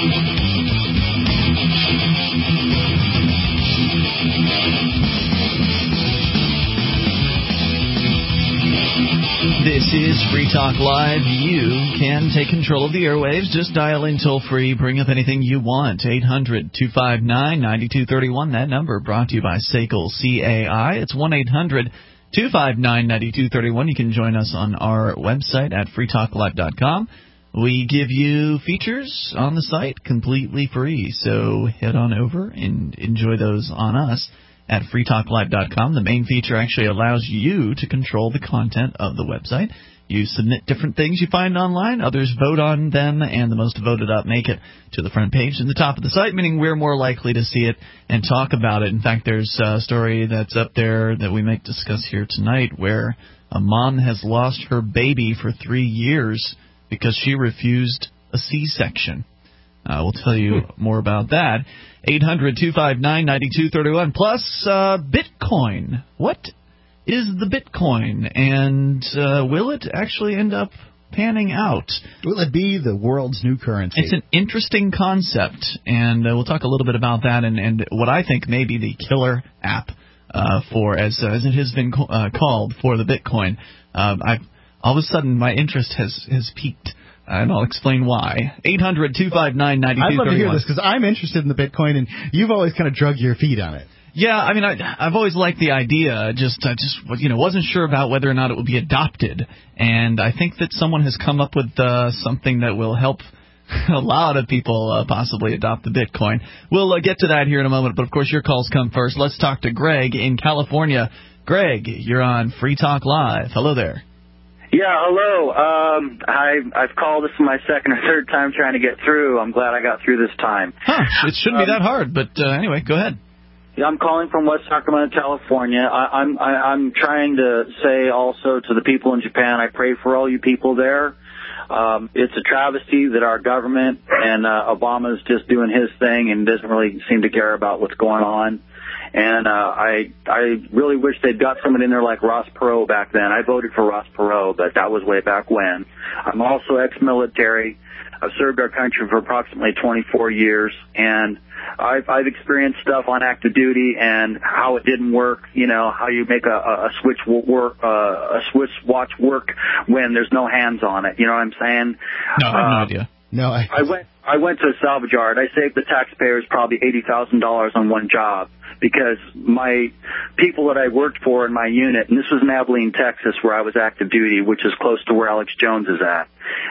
This is Free Talk Live. You can take control of the airwaves. Just dial in toll-free. Bring up anything you want. 800-259-9231. That number brought to you by SACL CAI. It's 1-800-259-9231. You can join us on our website at freetalklive.com. We give you features on the site completely free. So head on over and enjoy those on us at freetalklive.com. The main feature actually allows you to control the content of the website. You submit different things you find online. Others vote on them, and the most voted up make it to the front page and the top of the site, meaning we're more likely to see it and talk about it. In fact, there's a story that's up there that we might discuss here tonight where a mom has lost her baby for 3 years because she refused a C-section. We'll tell you more about that. 800-259-9231. Plus, Bitcoin. What is the Bitcoin? And will it actually end up panning out? Will it be the world's new currency? It's an interesting concept, and we'll talk a little bit about that and what I think may be the killer app for, as it has been called, for the Bitcoin. All of a sudden, my interest has peaked. And I'll explain why. 800-259-9231. I'd love to hear this because I'm interested in the Bitcoin, and you've always kind of drug your feet on it. Yeah, I mean, I've always liked the idea. Just wasn't sure about whether or not it would be adopted. And I think that someone has come up with something that will help a lot of people possibly adopt the Bitcoin. We'll get to that here in a moment. But of course, your calls come first. Let's talk to Greg in California. Greg, you're on Free Talk Live. Hello there. Yeah, hello. I've called. This is my second or third time trying to get through. I'm glad I got through this time. It shouldn't be that hard, but anyway, go ahead. Yeah, I'm calling from West Sacramento, California. I'm trying to say also to the people in Japan, I pray for all you people there. It's a travesty that our government and Obama's just doing his thing and doesn't really seem to care about what's going on. And I really wish they'd got someone in there like Ross Perot back then. I voted for Ross Perot, but that was way back when. I'm also ex-military. I've served our country for approximately 24 years, and I've experienced stuff on active duty and how it didn't work. You know, how you make a switch watch work when there's no hands on it. You know what I'm saying? No, I have no idea. No, I went to a salvage yard. I saved the taxpayers probably $80,000 on one job because my people that I worked for in my unit, and this was in Abilene, Texas, where I was active duty, which is close to where Alex Jones is at.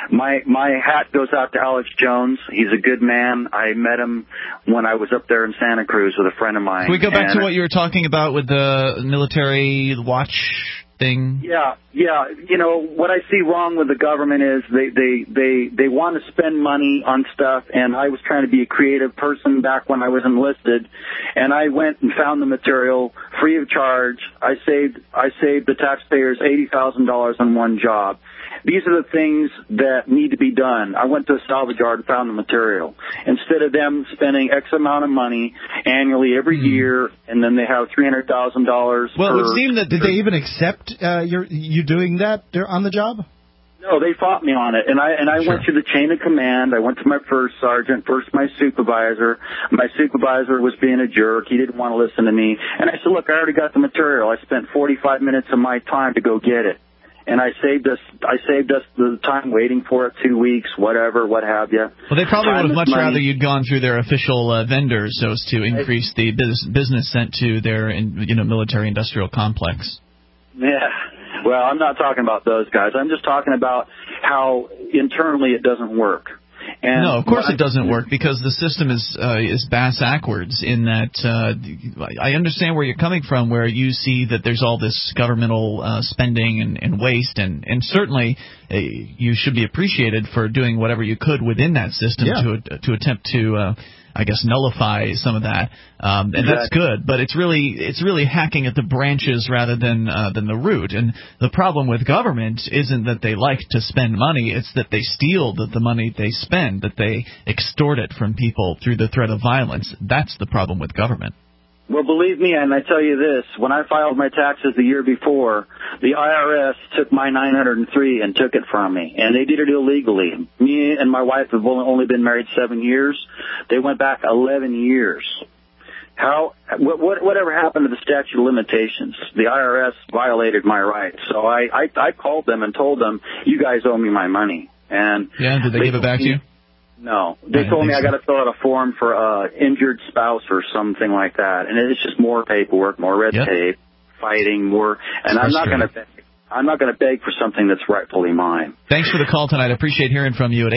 My hat goes out to Alex Jones. He's a good man. I met him when I was up there in Santa Cruz with a friend of mine. Can we go back to what you were talking about with the military watch thing? Yeah. You know, what I see wrong with the government is they want to spend money on stuff, and I was trying to be a creative person back when I was enlisted, and I went and found the material free of charge. I saved the taxpayers $80,000 on one job. These are the things that need to be done. I went to a salvage yard and found the material. Instead of them spending X amount of money annually every year, and then they have $300,000. Well, it would seem that did they even accept you doing that on the job? No, they fought me on it, and I went through the chain of command. I went to my first sergeant, first my supervisor. My supervisor was being a jerk. He didn't want to listen to me, and I said, "Look, I already got the material. I spent 45 minutes of my time to go get it." And I saved us the time waiting for it, 2 weeks, whatever, what have you. Well, they probably would have much rather you'd gone through their official vendors so as to increase the business sent to their military-industrial complex. Yeah. Well, I'm not talking about those guys. I'm just talking about how internally it doesn't work. And no, of course it doesn't work because the system is bass-ackwards in that I understand where you're coming from, where you see that there's all this governmental spending and waste, and certainly you should be appreciated for doing whatever you could within that system to attempt to nullify some of that, and that's good. But it's really hacking at the branches rather than the root. And the problem with government isn't that they like to spend money; it's that they steal the money they spend, that they extort it from people through the threat of violence. That's the problem with government. Well, believe me, and I tell you this, when I filed my taxes the year before, the IRS took my 903 and took it from me, and they did it illegally. Me and my wife have only been married 7 years. They went back 11 years. Whatever happened to the statute of limitations? The IRS violated my rights. So I called them and told them, you guys owe me my money. And yeah, did they give it back to you? No. They told me I got to fill out a form for injured spouse or something like that. And it's just more paperwork, more red tape, fighting, more. And I'm not going to beg for something that's rightfully mine. Thanks for the call tonight. I appreciate hearing from you at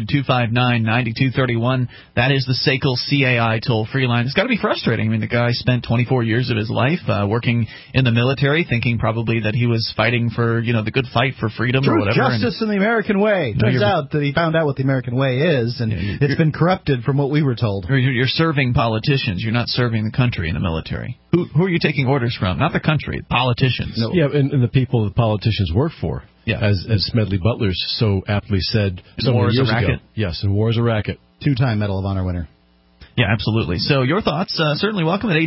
800-259-9231. That is the SACL CAI toll-free line. It's got to be frustrating. I mean, the guy spent 24 years of his life working in the military, thinking probably that he was fighting for, the good fight for freedom or whatever. Justice in the American way. Turns out that he found out what the American way is, and it's been corrupted from what we were told. You're serving politicians. You're not serving the country in the military. Who are you taking orders from? Not the country, politicians. No. Yeah, and the people the politicians work for. Yeah. As Smedley Butler so aptly said so many years ago. Yes, and war is a racket. 2-time Medal of Honor winner. Yeah, absolutely. So your thoughts, certainly welcome at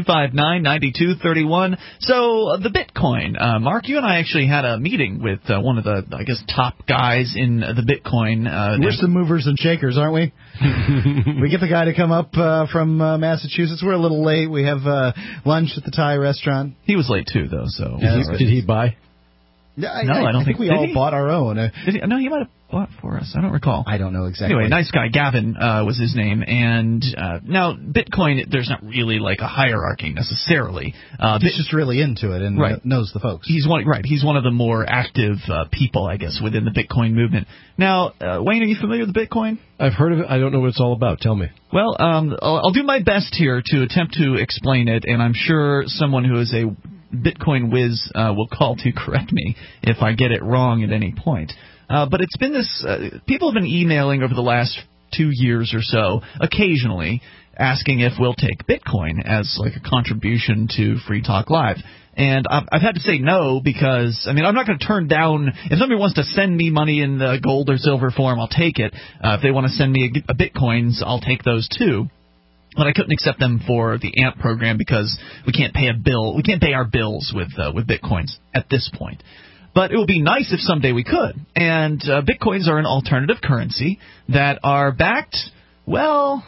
800-259-9231. So the Bitcoin. Mark, you and I actually had a meeting with one of the, top guys in the Bitcoin. We're some movers and shakers, aren't we? We get the guy to come up from Massachusetts. We're a little late. We have lunch at the Thai restaurant. He was late, too, though. So Did he buy? Yeah, I don't think we all bought our own. No, he might have bought for us. I don't recall. I don't know exactly. Anyway, nice guy. Gavin was his name. And now, Bitcoin, there's not really like a hierarchy necessarily. He's just really into it and knows the folks. He's one of the more active people, I guess, within the Bitcoin movement. Now, Wayne, are you familiar with Bitcoin? I've heard of it. I don't know what it's all about. Tell me. Well, I'll do my best here to attempt to explain it, and I'm sure someone who is a Bitcoin whiz will call to correct me if I get it wrong at any point. But it's been this people have been emailing over the last 2 years or so, occasionally, asking if we'll take Bitcoin as like a contribution to Free Talk Live. And I've had to say no because, I'm not going to turn down, if somebody wants to send me money in the gold or silver form, I'll take it. If they want to send me a Bitcoins, I'll take those too. But I couldn't accept them for the AMP program because we can't pay we can't pay our bills with Bitcoins at this point. But it would be nice if someday we could. And Bitcoins are an alternative currency that are backed, well,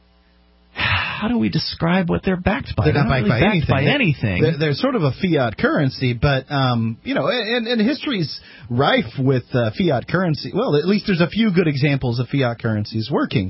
how do we describe what they're backed by? They're not backed by anything. They're sort of a fiat currency, but, and history's rife with fiat currency. Well, at least there's a few good examples of fiat currencies working.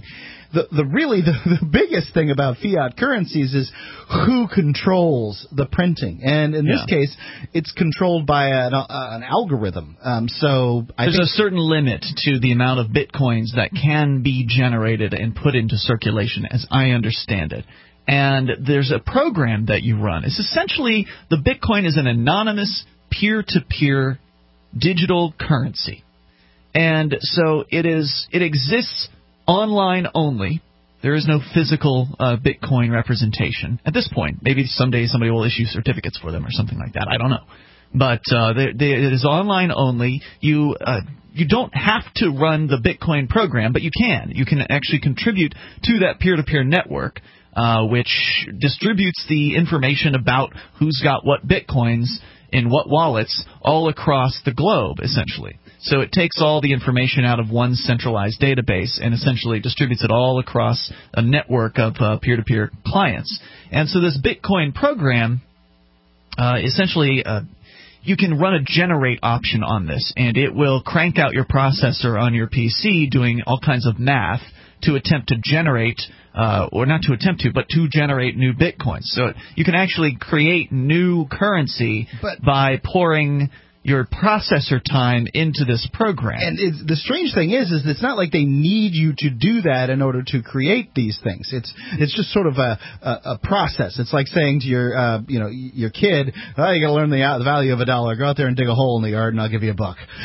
The biggest thing about fiat currencies is who controls the printing, and in this case, it's controlled by an algorithm. So there's a certain limit to the amount of bitcoins that can be generated and put into circulation, as I understand it. And there's a program that you run. It's essentially the Bitcoin is an anonymous peer-to-peer digital currency, and so it exists online only. There is no physical Bitcoin representation at this point. Maybe someday somebody will issue certificates for them or something like that. I don't know. But it is online only. You don't have to run the Bitcoin program, but you can. You can actually contribute to that peer-to-peer network, which distributes the information about who's got what Bitcoins in what wallets all across the globe, essentially. So it takes all the information out of one centralized database and essentially distributes it all across a network of peer-to-peer clients. And so this Bitcoin program, essentially, you can run a generate option on this, and it will crank out your processor on your PC doing all kinds of math to attempt to generate, or not to attempt to, but to generate new Bitcoins. So you can actually create new currency by pouring your processor time into this program. And the strange thing is it's not like they need you to do that in order to create these things. It's just sort of a process. It's like saying to your your kid, you got to learn the value of $1. Go out there and dig a hole in the yard, and I'll give you $1.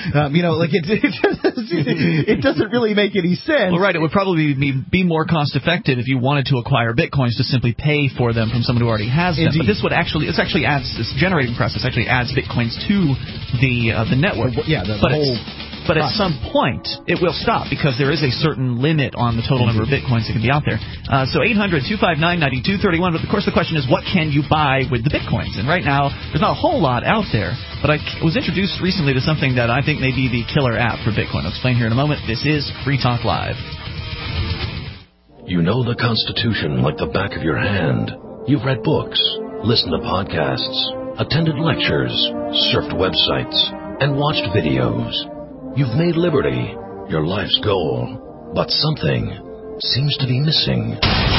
It doesn't really make any sense. Well, right. It would probably be more cost effective if you wanted to acquire Bitcoins to simply pay for them from someone who already has them. Indeed. But this adds this generating process actually adds Bitcoins to the network. The whole but at some point it will stop because there is a certain limit on the total number of Bitcoins that can be out there. So 800-259-9231. But of course the question is, what can you buy with the Bitcoins? And right now there's not a whole lot out there. But I was introduced recently to something that I think may be the killer app for Bitcoin. I'll explain here in a moment. This is Free Talk Live. You know the Constitution like the back of your hand. You've read books, listened to podcasts, attended lectures, surfed websites, and watched videos. You've made liberty your life's goal, but something seems to be missing.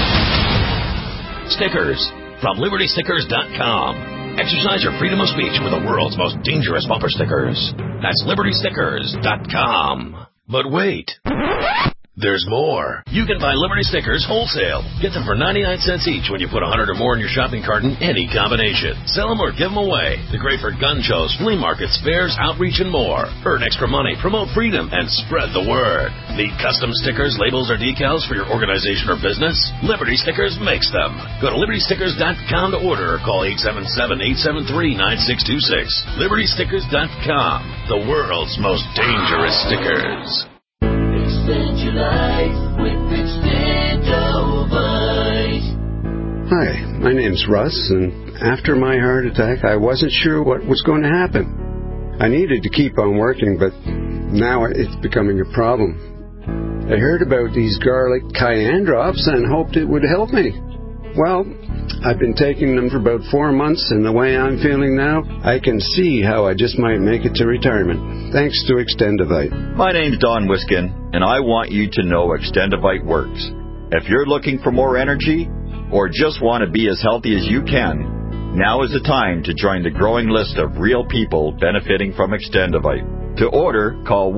Stickers from LibertyStickers.com. Exercise your freedom of speech with the world's most dangerous bumper stickers. That's LibertyStickers.com. But wait. There's more. You can buy Liberty Stickers wholesale. Get them for 99 cents each when you put 100 or more in your shopping cart in any combination. Sell them or give them away. They're great for gun shows, flea markets, fairs, outreach, and more. Earn extra money, promote freedom, and spread the word. Need custom stickers, labels, or decals for your organization or business? Liberty Stickers makes them. Go to LibertyStickers.com to order or call 877-873-9626. LibertyStickers.com. The world's most dangerous stickers. Extend your life with Extendovite. Hi, my name's Russ, and after my heart attack, I wasn't sure what was going to happen. I needed to keep on working, but now it's becoming a problem. I heard about these garlic cayenne drops and hoped it would help me. Well, I've been taking them for about 4 months, and the way I'm feeling now, I can see how I just might make it to retirement. Thanks to Extendovite. My name's Don Wiskin, and I want you to know Extendovite works. If you're looking for more energy, or just want to be as healthy as you can, now is the time to join the growing list of real people benefiting from Extendovite. To order, call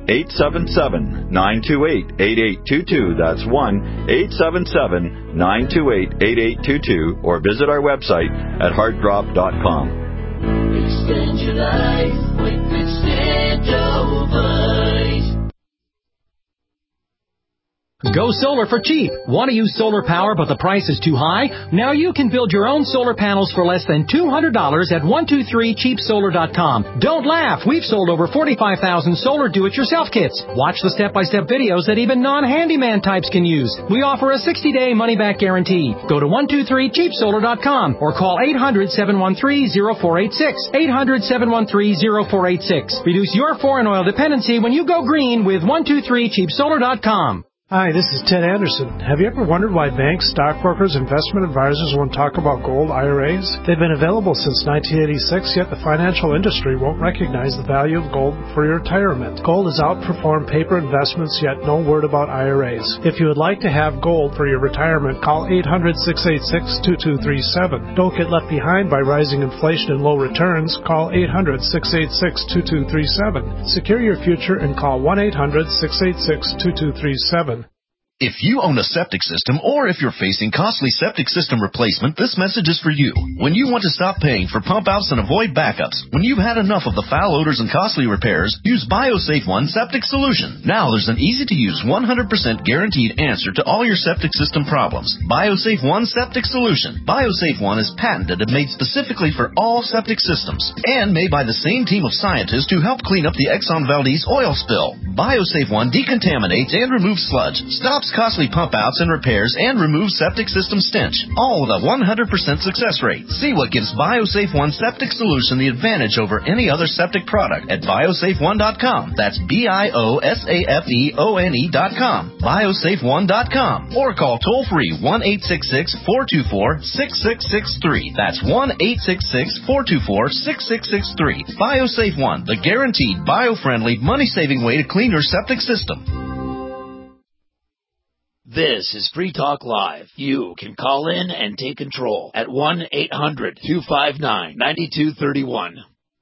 1-877-928-8822. That's 1-877-928-8822. Or visit our website at heartdrop.com. Extend your life with Extendovite. Go solar for cheap. Want to use solar power but the price is too high? Now you can build your own solar panels for less than $200 at 123cheapsolar.com. Don't laugh. We've sold over 45,000 solar do-it-yourself kits. Watch the step-by-step videos that even non-handyman types can use. We offer a 60-day money-back guarantee. Go to 123cheapsolar.com or call 800-713-0486. 800-713-0486. Reduce your foreign oil dependency when you go green with 123cheapsolar.com. Hi, this is Ted Anderson. Have you ever wondered why banks, stockbrokers, investment advisors won't talk about gold IRAs? They've been available since 1986, yet the financial industry won't recognize the value of gold for your retirement. Gold has outperformed paper investments, yet no word about IRAs. If you would like to have gold for your retirement, call 800-686-2237. Don't get left behind by rising inflation and low returns. Call 800-686-2237. Secure your future and call 1-800-686-2237. If you own a septic system or if you're facing costly septic system replacement, this message is for you. When you want to stop paying for pump outs and avoid backups, when you've had enough of the foul odors and costly repairs, use BioSafe One Septic Solution. Now there's an easy-to-use 100% guaranteed answer to all your septic system problems. BioSafe One Septic Solution. BioSafe One is patented and made specifically for all septic systems and made by the same team of scientists who helped clean up the Exxon Valdez oil spill. BioSafe One decontaminates and removes sludge, stops costly pump outs and repairs, and removes septic system stench, all with a 100% success rate. See what gives BioSafe One Septic Solution the advantage over any other septic product at biosafeone.com. That's BIOSAFEONE.com. biosafeone.com. Or call toll free 1-866-424-6663. That's 1-866-424-6663. BioSafe One, the guaranteed bio-friendly, money-saving way to clean your septic system. This is Free Talk Live. You can call in and take control at 1-800-259-9231.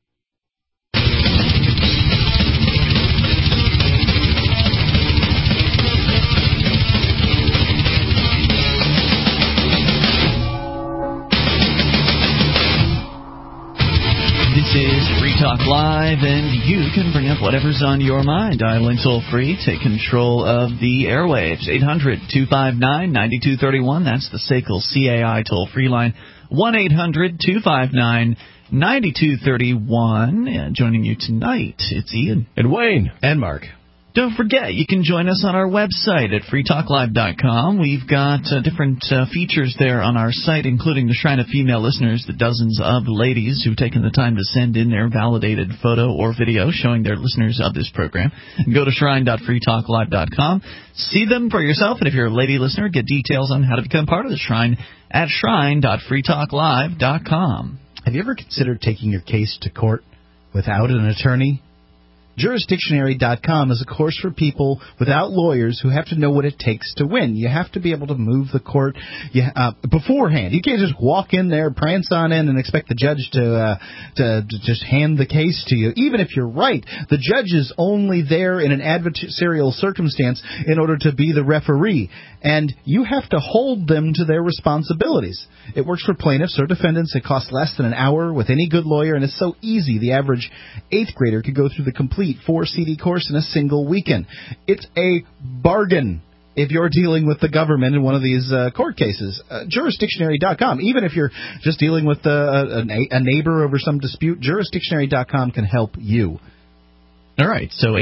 This is Free Talk Live, and you can bring up whatever's on your mind. Dial in toll-free. Take control of the airwaves. 800-259-9231. That's the SACL CAI toll-free line. 1-800-259-9231. 9231. Joining you tonight, it's Ian. And Wayne. And Mark. Don't forget, you can join us on our website at freetalklive.com. We've got different features there on our site, including the Shrine of Female Listeners, the dozens of ladies who've taken the time to send in their validated photo or video showing they're listeners of this program. Go to shrine.freetalklive.com. See them for yourself, and if you're a lady listener, get details on how to become part of the Shrine at shrine.freetalklive.com. Have you ever considered taking your case to court without an attorney? Jurisdictionary.com is a course for people without lawyers who have to know what it takes to win. You have to be able to move the court beforehand. You can't just walk in there, prance on in, and expect the judge to just hand the case to you. Even if you're right, the judge is only there in an adversarial circumstance in order to be the referee, and you have to hold them to their responsibilities. It works for plaintiffs or defendants. It costs less than an hour with any good lawyer, and it's so easy. The average 8th grader could go through the complete 4-CD course in a single weekend. It's a bargain if you're dealing with the government in one of these court cases. Jurisdictionary.com. Even if you're just dealing with a neighbor over some dispute, Jurisdictionary.com can help you. All right, so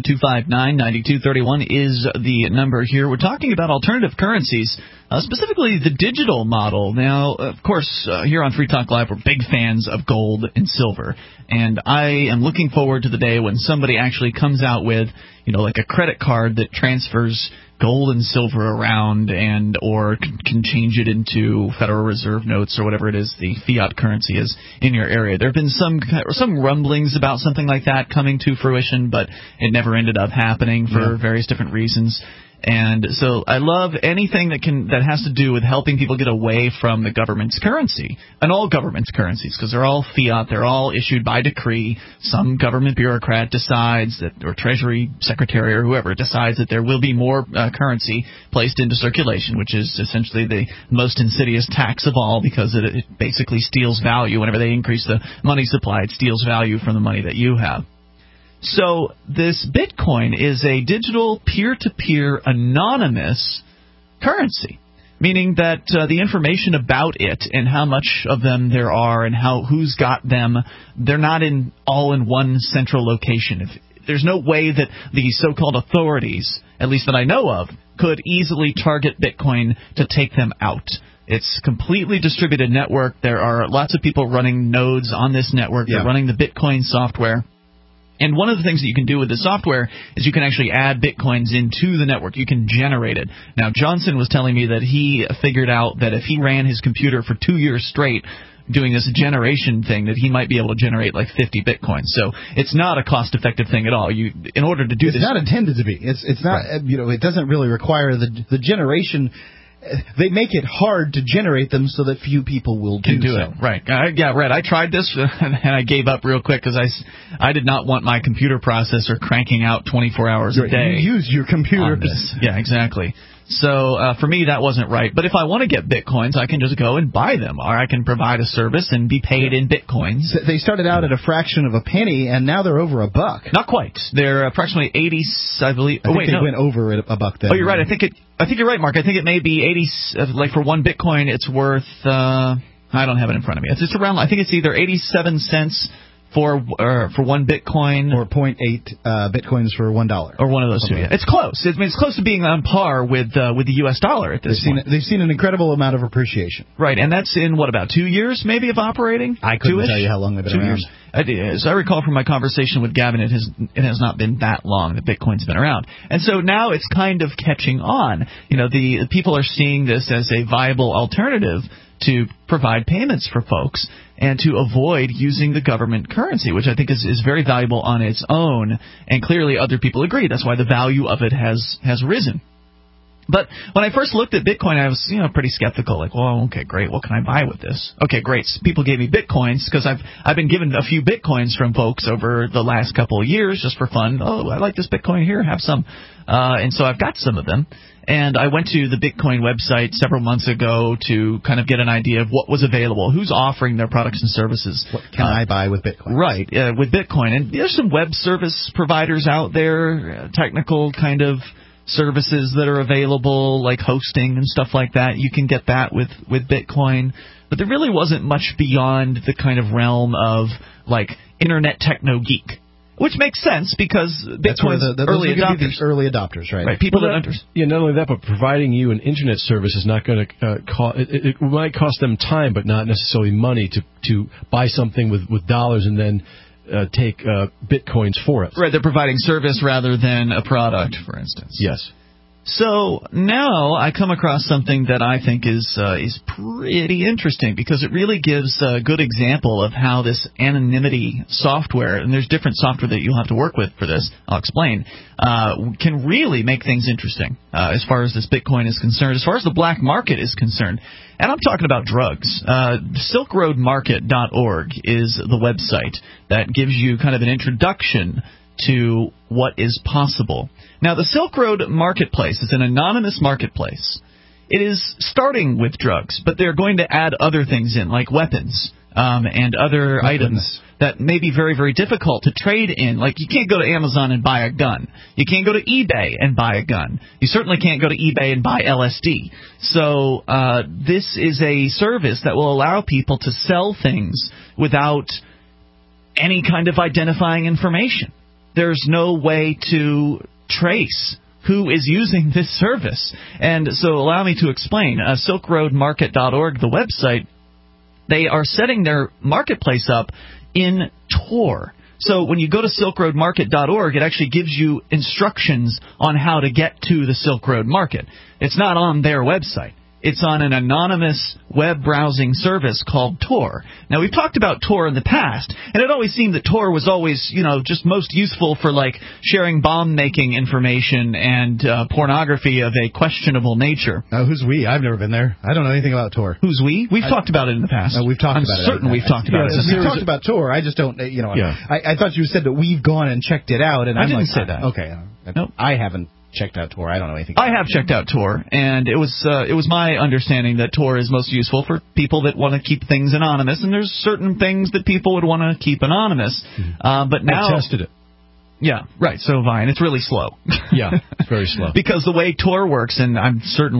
800-259-9231 is the number here. We're talking about alternative currencies, specifically the digital model. Now, of course, here on Free Talk Live, we're big fans of gold and silver, and I am looking forward to the day when somebody actually comes out with, like a credit card that transfers gold and silver around or can change it into Federal Reserve notes or whatever it is the fiat currency is in your area. There have been some rumblings about something like that coming to fruition, but it never ended up happening for various different reasons. And so I love anything that has to do with helping people get away from the government's currency, and all government's currencies, because they're all fiat, they're all issued by decree. Some government bureaucrat decides that, or Treasury Secretary or whoever decides that there will be more currency placed into circulation, which is essentially the most insidious tax of all, because it basically steals value. Whenever they increase the money supply, it steals value from the money that you have. So this Bitcoin is a digital peer-to-peer anonymous currency, meaning that the information about it and how much of them there are and who's got them, they're not all in one central location. There's no way that the so-called authorities, at least that I know of, could easily target Bitcoin to take them out. It's a completely distributed network. There are lots of people running nodes on this network. They're running the Bitcoin software. And one of the things that you can do with the software is you can actually add Bitcoins into the network. You can generate it. Now, Johnson was telling me that he figured out that if he ran his computer for 2 years straight doing this generation thing, that he might be able to generate like 50 Bitcoins. So it's not a cost-effective thing at all. In order to do this, it's not intended to be. It's not. Right. It doesn't really require the generation. They make it hard to generate them so that few people will do so. It. Right. Right. I tried this, and I gave up real quick because I did not want my computer processor cranking out 24 hours a day. You use your computer. Yeah, exactly. So for me, that wasn't right. But if I want to get Bitcoins, I can just go and buy them, or I can provide a service and be paid in Bitcoins. They started out at a fraction of a penny, and now they're over $1. Not quite. They're approximately 80, I believe. I think they went over at $1 then. Oh, you're right. I think you're right, Mark. I think it may be 80. Like for one Bitcoin, it's worth. I don't have it in front of me. It's around. I think it's either 87 cents. For one Bitcoin, or 0.8 Bitcoins for $1, or one of those two. Yeah. It's close. It's close to being on par with the U.S. dollar at this point. They've seen an incredible amount of appreciation. Right, and that's in about 2 years, maybe, of operating. I couldn't tell you how long they've been around. 2 years. As I recall from my conversation with Gavin, it has not been that long that Bitcoin's been around, and so now it's kind of catching on. The people are seeing this as a viable alternative to provide payments for folks and to avoid using the government currency, which I think is very valuable on its own, and clearly other people agree. That's why the value of it has risen. But when I first looked at Bitcoin, I was pretty skeptical. Like, well, okay, great. What can I buy with this? Okay, great. So people gave me Bitcoins because I've been given a few Bitcoins from folks over the last couple of years just for fun. Oh, I like this Bitcoin here. Have some. And so I've got some of them. And I went to the Bitcoin website several months ago to kind of get an idea of what was available, who's offering their products and services. What can I buy with Bitcoin? Right, with Bitcoin. And there's some web service providers out there, technical kind of services that are available, like hosting and stuff like that. You can get that with Bitcoin. But there really wasn't much beyond the kind of realm of, like, internet techno geek. Which makes sense because Bitcoin's early adopters. Early adopters, right? Right. People that understand. Yeah, not only that, but providing you an internet service is not going to cost. It might cost them time, but not necessarily money to buy something with dollars and then take Bitcoins for it. Right. They're providing service rather than a product, for instance. Yes. So now I come across something that I think is pretty interesting because it really gives a good example of how this anonymity software, and there's different software that you'll have to work with for this, I'll explain, can really make things interesting as far as this Bitcoin is concerned, as far as the black market is concerned. And I'm talking about drugs. SilkRoadMarket.org is the website that gives you kind of an introduction to what is possible. Now, the Silk Road Marketplace is an anonymous marketplace. It is starting with drugs, but they're going to add other things in, like weapons and other items that may be very, very difficult to trade in. Like, you can't go to Amazon and buy a gun. You can't go to eBay and buy a gun. You certainly can't go to eBay and buy LSD. So this is a service that will allow people to sell things without any kind of identifying information. There's no way to trace who is using this service. And so allow me to explain. SilkRoadMarket.org, the website, they are setting their marketplace up in Tor. So when you go to SilkRoadMarket.org, it actually gives you instructions on how to get to the Silk Road Market. It's not on their website. It's on an anonymous web browsing service called Tor. Now, we've talked about Tor in the past, and it always seemed that Tor was always, just most useful for, like, sharing bomb-making information and pornography of a questionable nature. Who's we? I've never been there. I don't know anything about Tor. Who's we? We've talked about it in the past. We've talked about it. I'm certain we've talked about it. We've talked about Tor. I just don't, I thought you said that we've gone and checked it out. And I didn't say that. Okay. Nope. I haven't checked out Tor. I don't know anything. I have checked out Tor, and it was my understanding that Tor is most useful for people that want to keep things anonymous, and there's certain things that people would want to keep anonymous. But now I tested it. Yeah, right. So have I, and it's really slow. Yeah, it's very slow. Because the way Tor works, and I'm sure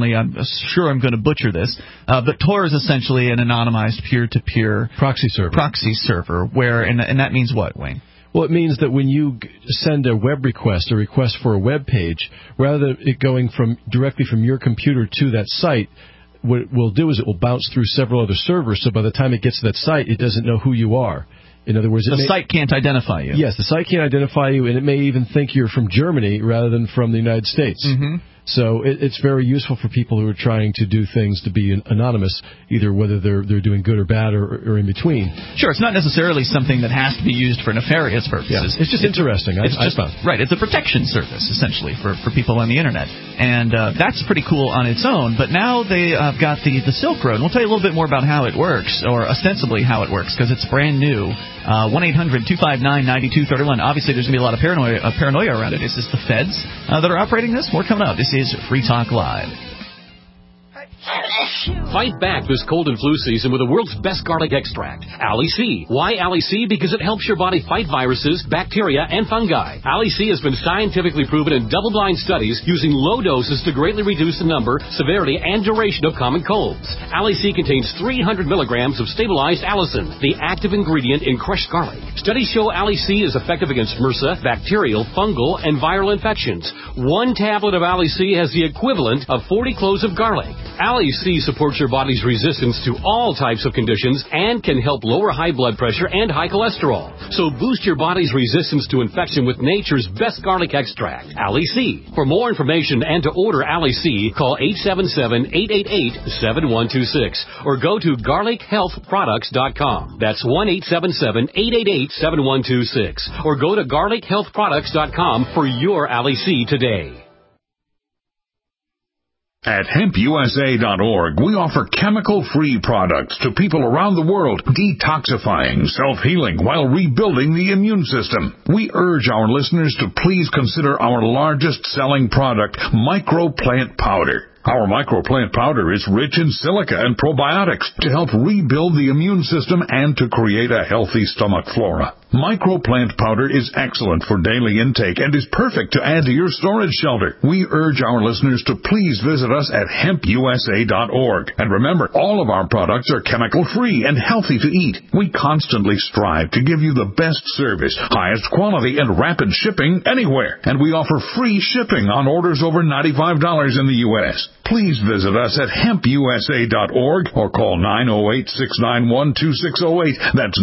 I'm going to butcher this, but Tor is essentially an anonymized peer-to-peer proxy server, where and that means what, Wayne? Well, it means that when you send a web request, a request for a web page, rather than it going directly from your computer to that site, what it will do is it will bounce through several other servers, so by the time it gets to that site, it doesn't know who you are. In other words, the site can't identify you. Yes, the site can't identify you, and it may even think you're from Germany rather than from the United States. Mm-hmm. So it's very useful for people who are trying to do things to be anonymous, either whether they're doing good or bad or in between. Sure, it's not necessarily something that has to be used for nefarious purposes. Yeah, it's just interesting. Right, it's a protection service, essentially, for people on the Internet. And that's pretty cool on its own. But now they have got the Silk Road. And we'll tell you a little bit more about how it works, or ostensibly how it works, because it's brand new. 1-800-259-9231. Obviously, there's going to be a lot of paranoia around it. Is this the feds that are operating this? More coming up. This is Free Talk Live. Fight back this cold and flu season with the world's best garlic extract, Ali C. Why Ali C? Because it helps your body fight viruses, bacteria, and fungi. Ali C has been scientifically proven in double-blind studies using low doses to greatly reduce the number, severity, and duration of common colds. Ali C contains 300 milligrams of stabilized allicin, the active ingredient in crushed garlic. Studies show Ali C is effective against MRSA, bacterial, fungal, and viral infections. One tablet of Ali C has the equivalent of 40 cloves of garlic. Ali C supports your body's resistance to all types of conditions and can help lower high blood pressure and high cholesterol. So boost your body's resistance to infection with nature's best garlic extract, Ali C. For more information and to order Ali C, call 877-888-7126 or go to garlichealthproducts.com. That's 1-877-888-7126 or go to garlichealthproducts.com for your Ali C today. At hempusa.org, we offer chemical-free products to people around the world, detoxifying, self-healing, while rebuilding the immune system. We urge our listeners to please consider our largest-selling product, Microplant Powder. Our microplant powder is rich in silica and probiotics to help rebuild the immune system and to create a healthy stomach flora. Microplant powder is excellent for daily intake and is perfect to add to your storage shelter. We urge our listeners to please visit us at hempusa.org. And remember, all of our products are chemical-free and healthy to eat. We constantly strive to give you the best service, highest quality, and rapid shipping anywhere. And we offer free shipping on orders over $95 in the U.S. Please visit us at hempusa.org or call 908-691-2608. That's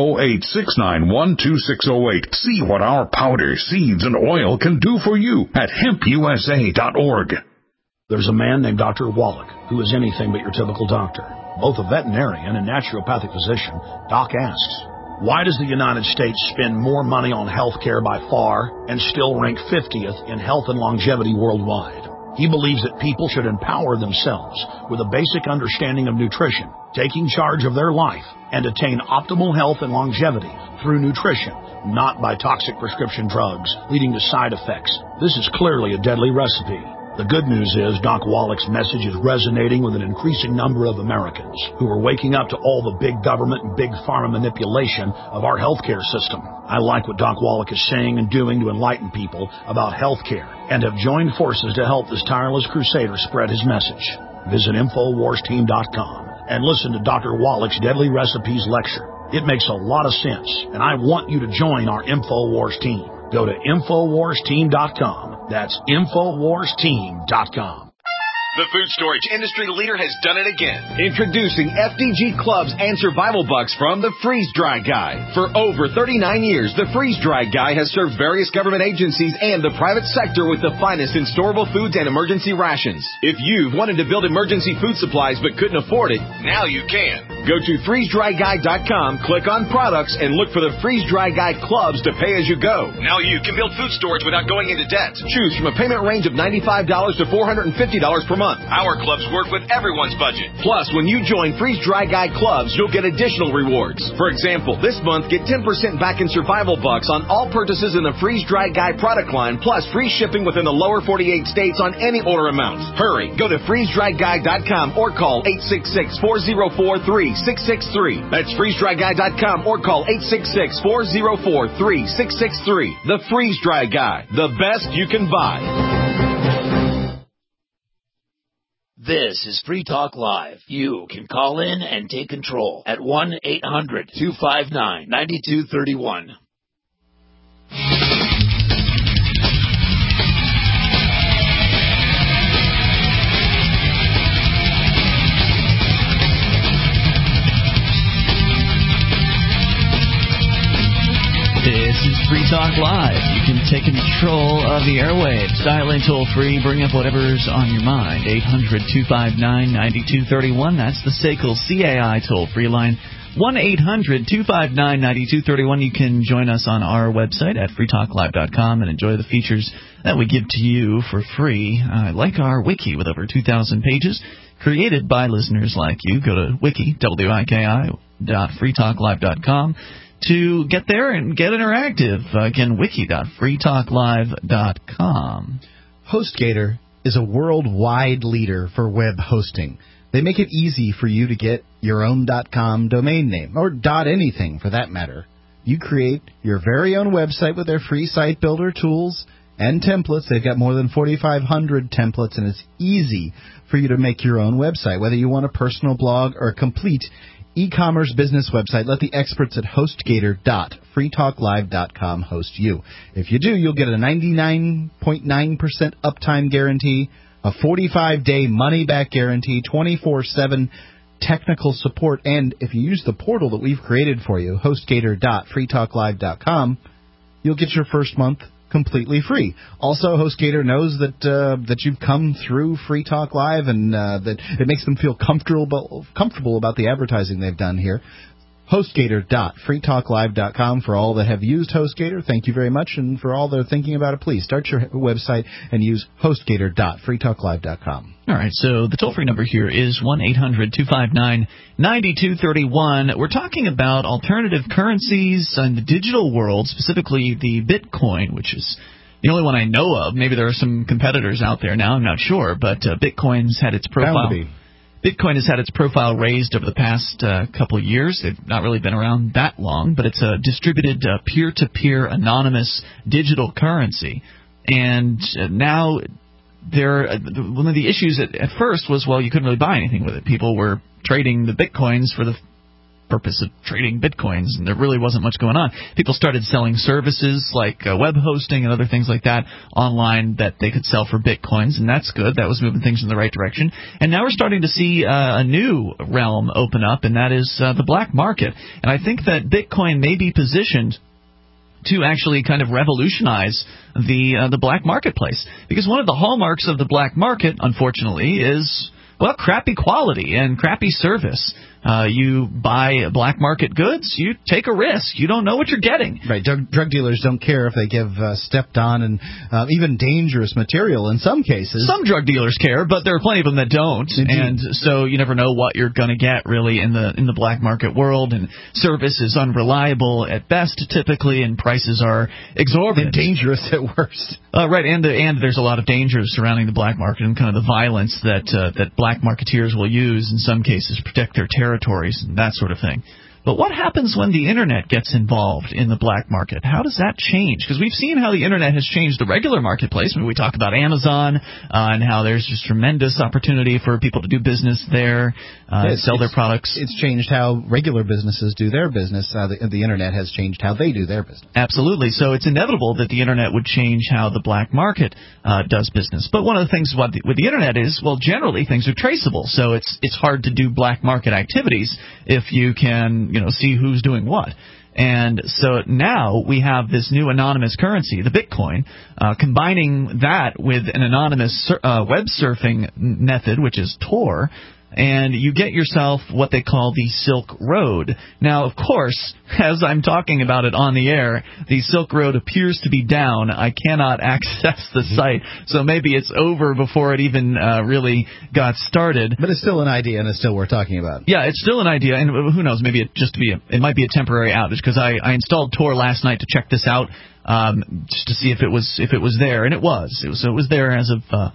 908-691-2608. See what our powder, seeds, and oil can do for you at hempusa.org. There's a man named Dr. Wallach who is anything but your typical doctor. Both a veterinarian and naturopathic physician, Doc asks, why does the United States spend more money on health care by far and still rank 50th in health and longevity worldwide? He believes that people should empower themselves with a basic understanding of nutrition, taking charge of their life, and attain optimal health and longevity through nutrition, not by toxic prescription drugs leading to side effects. This is clearly a deadly recipe. The good news is Doc Wallach's message is resonating with an increasing number of Americans who are waking up to all the big government and big pharma manipulation of our healthcare system. I like what Doc Wallach is saying and doing to enlighten people about healthcare and have joined forces to help this tireless crusader spread his message. Visit InfoWarsTeam.com and listen to Dr. Wallach's Deadly Recipes lecture. It makes a lot of sense, and I want you to join our InfoWars team. Go to InfoWarsTeam.com. That's InfoWarsTeam.com. The food storage industry leader has done it again. Introducing FDG Clubs and Survival Bucks from the Freeze Dry Guy. For over 39 years, the Freeze Dry Guy has served various government agencies and the private sector with the finest in storable foods and emergency rations. If you've wanted to build emergency food supplies but couldn't afford it, now you can. Go to freezedryguy.com, click on products, and look for the Freeze Dry Guy Clubs to pay as you go. Now you can build food storage without going into debt. Choose from a payment range of $95 to $450 per month. Our clubs work with everyone's budget. Plus, when you join Freeze Dry Guy Clubs, you'll get additional rewards. For example, this month, get 10% back in Survival Bucks on all purchases in the Freeze Dry Guy product line, plus free shipping within the lower 48 states on any order amounts. Hurry, go to freezedryguy.com or call 866-404-3663. That's freezedryguy.com or call 866-404-3663. The Freeze Dry Guy, the best you can buy. This is Free Talk Live. You can call in and take control at 1-800-259-9231. This is Free Talk Live. You can take control of the airwaves. Dial in toll-free. Bring up whatever's on your mind. 800-259-9231. That's the SACL CAI toll-free line. 1-800-259-9231. You can join us on our website at freetalklive.com and enjoy the features that we give to you for free, like our wiki with over 2,000 pages created by listeners like you. Go to wiki.freetalklive.com. to get there and get interactive. Again, wiki.freetalklive.com. HostGator is a worldwide leader for web hosting. They make it easy for you to get your own .com domain name, or .anything for that matter. You create your very own website with their free site builder tools and templates. They've got more than 4,500 templates, and it's easy for you to make your own website, whether you want a personal blog or a complete e-commerce business website. Let the experts at HostGator.freetalklive.com host you. If you do, you'll get a 99.9% uptime guarantee, a 45-day money-back guarantee, 24/7 technical support, and if you use the portal that we've created for you, HostGator.freetalklive.com, you'll get your first month completely free. Also, HostGator knows that you've come through Free Talk Live, and that it makes them feel comfortable about the advertising they've done here. HostGator.freetalklive.com for all that have used HostGator. Thank you very much, and for all that are thinking about it, please start your website and use HostGator.freetalklive.com. All right, so the toll-free number here is 1-800-259-9231. We're talking about alternative currencies in the digital world, specifically the Bitcoin, which is The only one I know of, maybe there are some competitors out there now, I'm not sure, but Bitcoin's had its profile. Bitcoin has had its profile raised over the past couple of years. They've not really been around that long, but it's a distributed peer-to-peer anonymous digital currency. And now one of the issues at first was, well, you couldn't really buy anything with it. People were trading the Bitcoins for the purpose of trading Bitcoins, and there really wasn't much going on. People started selling services like web hosting and other things like that online that they could sell for Bitcoins, and that's good. That was moving things in the right direction. And now we're starting to see a new realm open up, and that is the black market. And I think that Bitcoin may be positioned to actually kind of revolutionize the black marketplace, because one of the hallmarks of the black market, unfortunately, is, well, crappy quality and crappy service. You buy black market goods, you take a risk. You don't know what you're getting. Right. Drug dealers don't care if they give stepped on and even dangerous material in some cases. Some drug dealers care, but there are plenty of them that don't. Indeed. And so you never know what you're going to get really in the black market world. And service is unreliable at best typically, and prices are exorbitant. And dangerous at worst. Right. And there's a lot of dangers surrounding the black market and kind of the violence that black marketeers will use in some cases to protect their territories and that sort of thing. But what happens when the Internet gets involved in the black market? How does that change? Because we've seen how the Internet has changed the regular marketplace. I mean, we talk about Amazon and how there's just tremendous opportunity for people to do business there, sell their products. It's changed how regular businesses do their business. The Internet has changed how they do their business. Absolutely. So it's inevitable that the Internet would change how the black market does business. But one of the things with the Internet is, well, generally things are traceable. So it's hard to do black market activities if you can see who's doing what. And so now we have this new anonymous currency, the Bitcoin, combining that with an anonymous web surfing method, which is Tor, and you get yourself what they call the Silk Road. Now, of course, as I'm talking about it on the air, the Silk Road appears to be down. I cannot access the site, so maybe it's over before it even really got started. But it's still an idea, and it's still worth talking about. Yeah, it's still an idea, and who knows, maybe it might be a temporary outage, because I installed Tor last night to check this out, just to see if it was there, and it was. So it was there as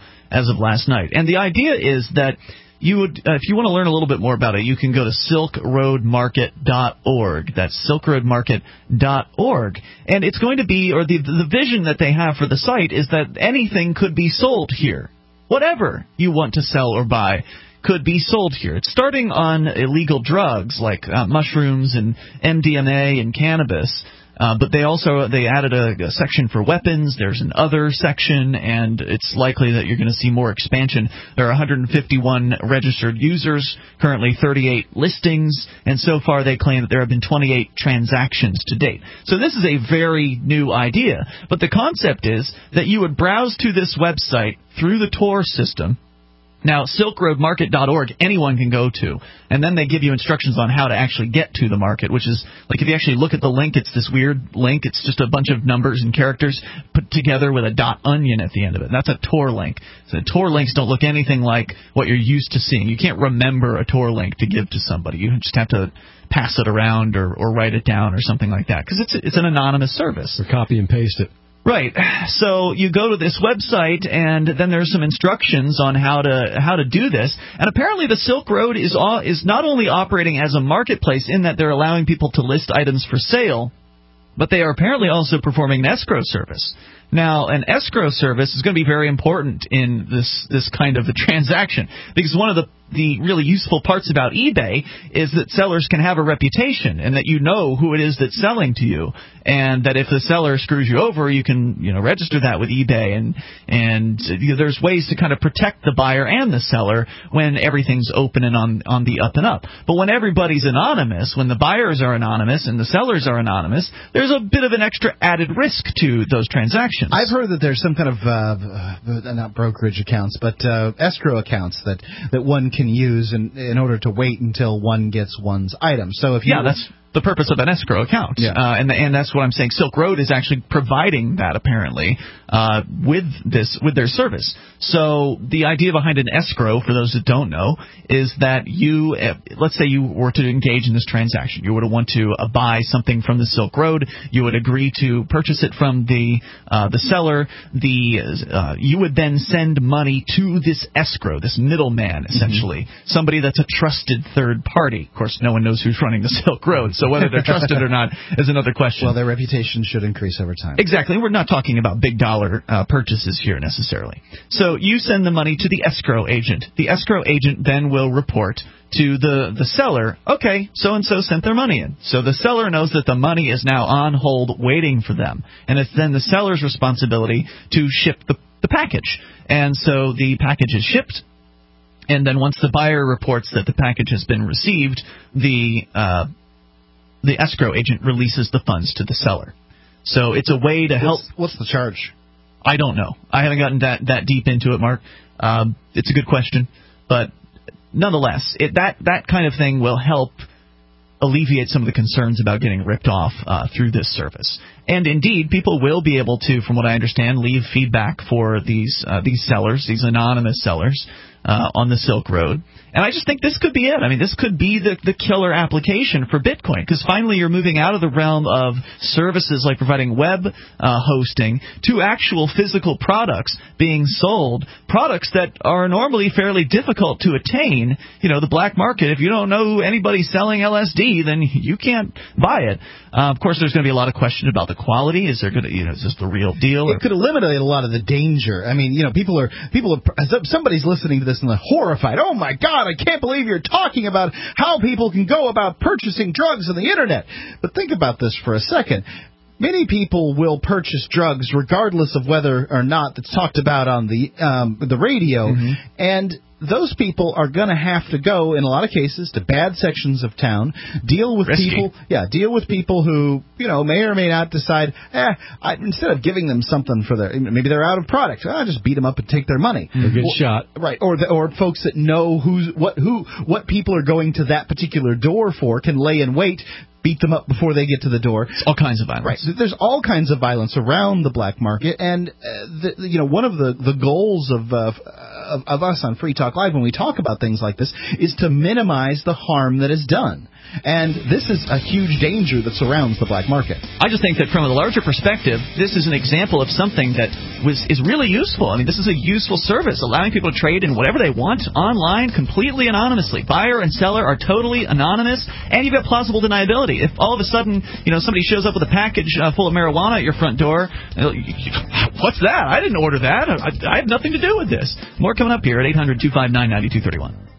of last night. And the idea is that you would, if you want to learn a little bit more about it, you can go to silkroadmarket.org. That's silkroadmarket.org. And it's going to be, or the vision that they have for the site is that anything could be sold here. Whatever you want to sell or buy could be sold here. It's starting on illegal drugs like mushrooms and MDMA and cannabis. But they added a section for weapons. There's an other section, and it's likely that you're going to see more expansion. There are 151 registered users, currently 38 listings, and so far they claim that there have been 28 transactions to date. So this is a very new idea. But the concept is that you would browse to this website through the Tor system. Now, silkroadmarket.org, anyone can go to, and then they give you instructions on how to actually get to the market, which is, like, if you actually look at the link, it's this weird link. It's just a bunch of numbers and characters put together with a .onion at the end of it. That's a Tor link. So Tor links don't look anything like what you're used to seeing. You can't remember a Tor link to give to somebody. You just have to pass it around or write it down or something like that, because it's an anonymous service. Or copy and paste it. Right. So you go to this website, and then there's some instructions on how to do this. And apparently the Silk Road is not only operating as a marketplace in that they're allowing people to list items for sale, but they are apparently also performing an escrow service. Now, an escrow service is going to be very important in this kind of a transaction, because one of the really useful parts about eBay is that sellers can have a reputation, and that you know who it is that's selling to you, and that if the seller screws you over, you can register that with eBay, and there's ways to kind of protect the buyer and the seller when everything's open and on the up and up. But when everybody's anonymous, when the buyers are anonymous and the sellers are anonymous, there's a bit of an extra added risk to those transactions. I've heard that there's some kind of not brokerage accounts, but escrow accounts that one can use in order to wait until one gets one's item. So if you the purpose of an escrow account. Yeah. And that's what I'm saying. Silk Road is actually providing that, apparently, with their service. So the idea behind an escrow, for those that don't know, is that let's say you were to engage in this transaction. You would want to buy something from the Silk Road. You would agree to purchase it from the seller. You would then send money to this escrow, this middleman, essentially, somebody that's a trusted third party. Of course, no one knows who's running the Silk Road, so whether they're trusted or not is another question. Well, their reputation should increase over time. Exactly. We're not talking about big dollar purchases here necessarily. So you send the money to the escrow agent. The escrow agent then will report to the seller, okay, so-and-so sent their money in. So the seller knows that the money is now on hold waiting for them. And it's then the seller's responsibility to ship the package. And so the package is shipped. And then once the buyer reports that the package has been received, the escrow agent releases the funds to the seller. So it's a way to help. What's the charge? I don't know. I haven't gotten that deep into it, Mark. It's a good question. But nonetheless, that kind of thing will help alleviate some of the concerns about getting ripped off through this service. And indeed, people will be able to, from what I understand, leave feedback for these sellers, these anonymous sellers, on the Silk Road. And I just think this could be it. I mean, this could be the killer application for Bitcoin, because finally you're moving out of the realm of services like providing web hosting to actual physical products being sold, products that are normally fairly difficult to attain. You know, the black market, if you don't know anybody selling LSD, then you can't buy it. Of course, there's going to be a lot of questions about the quality. Is this the real deal? It could eliminate a lot of the danger. I mean, people are somebody's listening to this and they're horrified. Oh my God, I can't believe you're talking about how people can go about purchasing drugs on the internet. But think about this for a second. Many people will purchase drugs regardless of whether or not it's talked about on the radio, and those people are going to have to go, in a lot of cases, to bad sections of town, deal with people who, may or may not decide, instead of giving them something for maybe they're out of product, I'll just beat them up and take their money. Or get shot. Right, or folks that know what people are going to that particular door for can lay in wait, beat them up before they get to the door. All kinds of violence. Right. So there's all kinds of violence around the black market, and one of the goals of us on Free Talk Live when we talk about things like this is to minimize the harm that is done. And this is a huge danger that surrounds the black market. I just think that from a larger perspective, this is an example of something that is really useful. I mean, this is a useful service, allowing people to trade in whatever they want online completely anonymously. Buyer and seller are totally anonymous, and you've got plausible deniability. If all of a sudden, somebody shows up with a package full of marijuana at your front door, what's that? I didn't order that. I have nothing to do with this. More coming up here at 800-259-9231.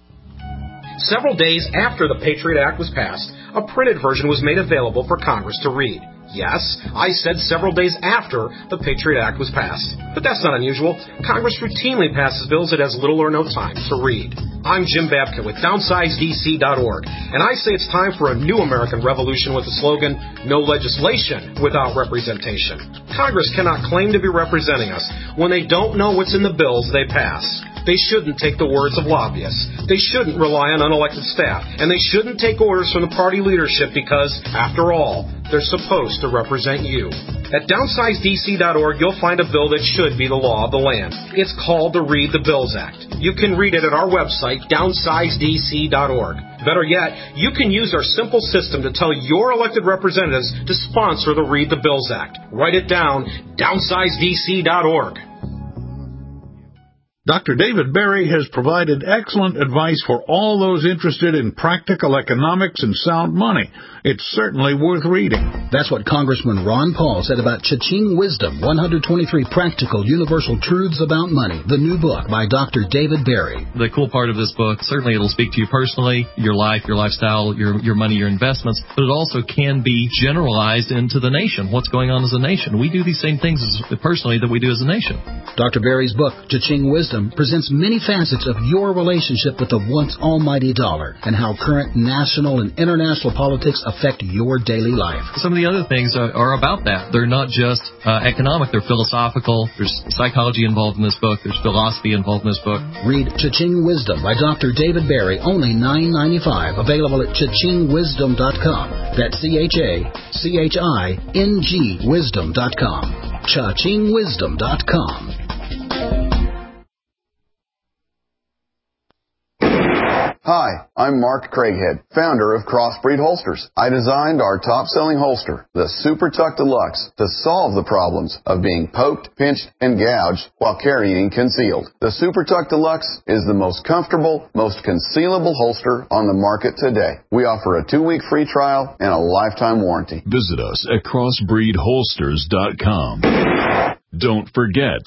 Several days after the Patriot Act was passed, a printed version was made available for Congress to read. Yes, I said several days after the Patriot Act was passed. But that's not unusual. Congress routinely passes bills it has little or no time to read. I'm Jim Babka with DownsizeDC.org, and I say it's time for a new American revolution with the slogan, no legislation without representation. Congress cannot claim to be representing us when they don't know what's in the bills they pass. They shouldn't take the words of lobbyists. They shouldn't rely on unelected staff. And they shouldn't take orders from the party leadership because, after all, they're supposed to represent you. At DownsizeDC.org, you'll find a bill that should be the law of the land. It's called the Read the Bills Act. You can read it at our website, DownsizeDC.org. Better yet, you can use our simple system to tell your elected representatives to sponsor the Read the Bills Act. Write it down, DownsizeDC.org. Dr. David Berry has provided excellent advice for all those interested in practical economics and sound money. It's certainly worth reading. That's what Congressman Ron Paul said about Cha-Ching Wisdom, 123 Practical Universal Truths About Money, the new book by Dr. David Berry. The cool part of this book, certainly it'll speak to you personally, your life, your lifestyle, your money, your investments, but it also can be generalized into the nation, what's going on as a nation. We do these same things personally that we do as a nation. Dr. Berry's book, Cha-Ching Wisdom, Wisdom presents many facets of your relationship with the once almighty dollar and how current national and international politics affect your daily life. Some of the other things are about that. They're not just economic, they're philosophical. There's psychology involved in this book. There's philosophy involved in this book. Read Cha-Ching Wisdom by Dr. David Berry, only $9.95, available at chachingwisdom.com. That's CHACHING wisdom.com. chachingwisdom.com. Hi, I'm Mark Craighead, founder of Crossbreed Holsters. I designed our top-selling holster, the Super Tuck Deluxe, to solve the problems of being poked, pinched, and gouged while carrying concealed. The Super Tuck Deluxe is the most comfortable, most concealable holster on the market today. We offer a 2-week free trial and a lifetime warranty. Visit us at crossbreedholsters.com. Don't forget,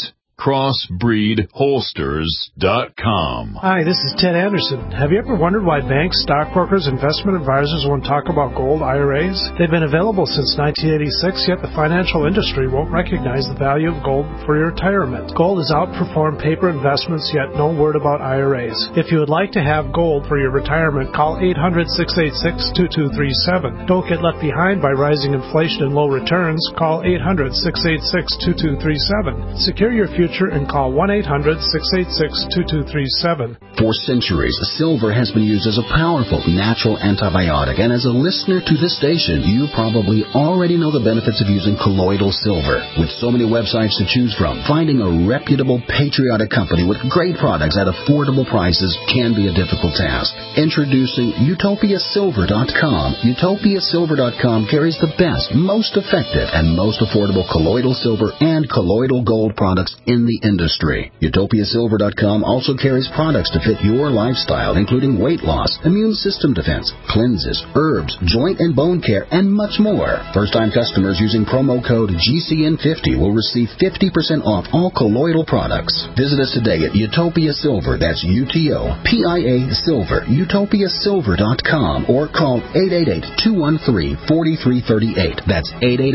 crossbreedholsters.com. Hi, this is Ted Anderson. Have you ever wondered why banks, stockbrokers, investment advisors won't talk about gold IRAs? They've been available since 1986, yet the financial industry won't recognize the value of gold for your retirement. Gold has outperformed paper investments, yet no word about IRAs. If you would like to have gold for your retirement, call 800-686-2237. Don't get left behind by rising inflation and low returns. Call 800-686-2237. Secure your future and call 1-800-686-2237. For centuries, silver has been used as a powerful natural antibiotic, and as a listener to this station, you probably already know the benefits of using colloidal silver. With so many websites to choose from, finding a reputable, patriotic company with great products at affordable prices can be a difficult task. Introducing UtopiaSilver.com. UtopiaSilver.com carries the best, most effective, and most affordable colloidal silver and colloidal gold products in the industry. UtopiaSilver.com also carries products to fit your lifestyle, including weight loss, immune system defense, cleanses, herbs, joint and bone care, and much more. First-time customers using promo code GCN50 will receive 50% off all colloidal products. Visit us today at Utopia Silver, that's UTOPIA Silver, UtopiaSilver.com, or call 888-213-4338. That's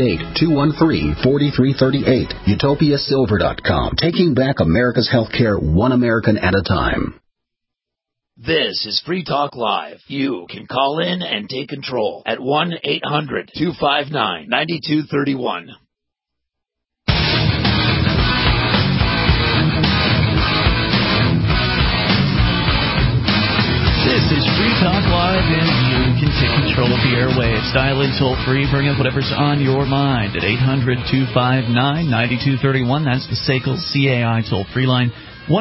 888-213-4338. UtopiaSilver.com. Taking back America's healthcare one American at a time. This is Free Talk Live. You can call in and take control at 1-800-259-9231. This is Free Talk Live, and you can take control of the airwaves. Dial in toll-free, bring up whatever's on your mind at 800-259-9231. That's the SACL CAI toll-free line.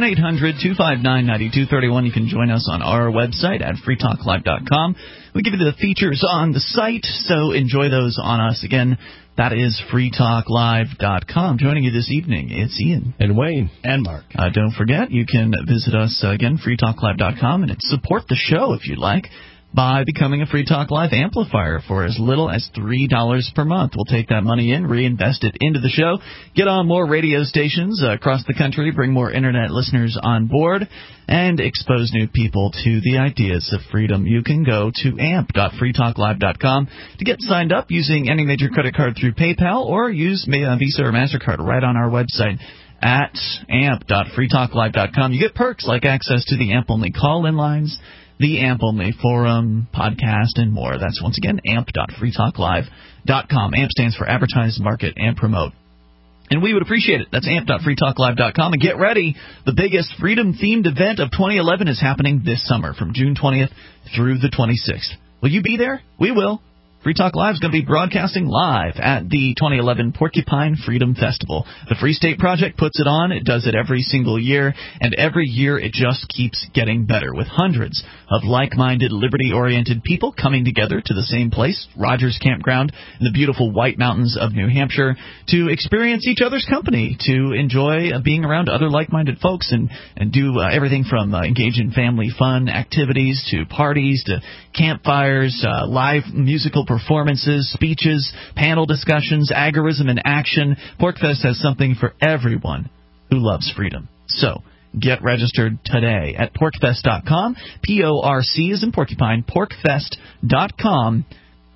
1-800-259-9231. You can join us on our website at freetalklive.com. We give you the features on the site, so enjoy those on us. Again, that is freetalklive.com. Joining you this evening, it's Ian. And Wayne. And Mark. Don't forget, you can visit us, again, freetalklive.com, and support the show if you'd like by becoming a Free Talk Live amplifier for as little as $3 per month. We'll take that money in, reinvest it into the show, get on more radio stations across the country, bring more Internet listeners on board, and expose new people to the ideas of freedom. You can go to amp.freetalklive.com to get signed up using any major credit card through PayPal, or use Visa or MasterCard right on our website at amp.freetalklive.com. You get perks like access to the AMP-only call-in lines, the AMP-only forum, podcast, and more. That's, once again, amp.freetalklive.com. AMP stands for Advertise, Market, and Promote. And we would appreciate it. That's amp.freetalklive.com. And get ready. The biggest freedom-themed event of 2011 is happening this summer from June 20th through the 26th. Will you be there? We will. Free Talk Live is going to be broadcasting live at the 2011 Porcupine Freedom Festival. The Free State Project puts it on. It does it every single year, and every year it just keeps getting better, with hundreds of like-minded, liberty-oriented people coming together to the same place, Rogers Campground, in the beautiful White Mountains of New Hampshire, to experience each other's company, to enjoy being around other like-minded folks, and do everything from engage in family fun activities to parties to campfires, live musical performances, speeches, panel discussions, agorism in action. PorcFest has something for everyone who loves freedom. So get registered today at porcfest.com. PORC is in Porcupine, porcfest.com.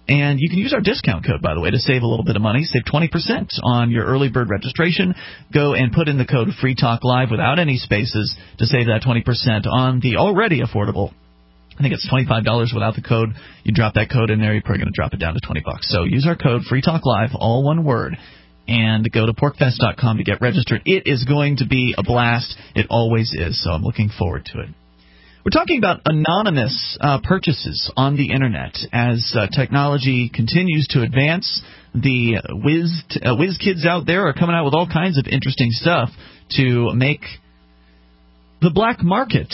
And you can use our discount code, by the way, to save a little bit of money. Save 20% on your early bird registration. Go and put in the code FreeTalkLive without any spaces to save that 20% on the already affordable. I think it's $25 without the code. You drop that code in there, you're probably going to drop it down to $20. So use our code FreeTalkLive, all one word, and go to PorcFest.com to get registered. It is going to be a blast. It always is, so I'm looking forward to it. We're talking about anonymous purchases on the Internet as technology continues to advance. The whiz kids out there are coming out with all kinds of interesting stuff to make the black market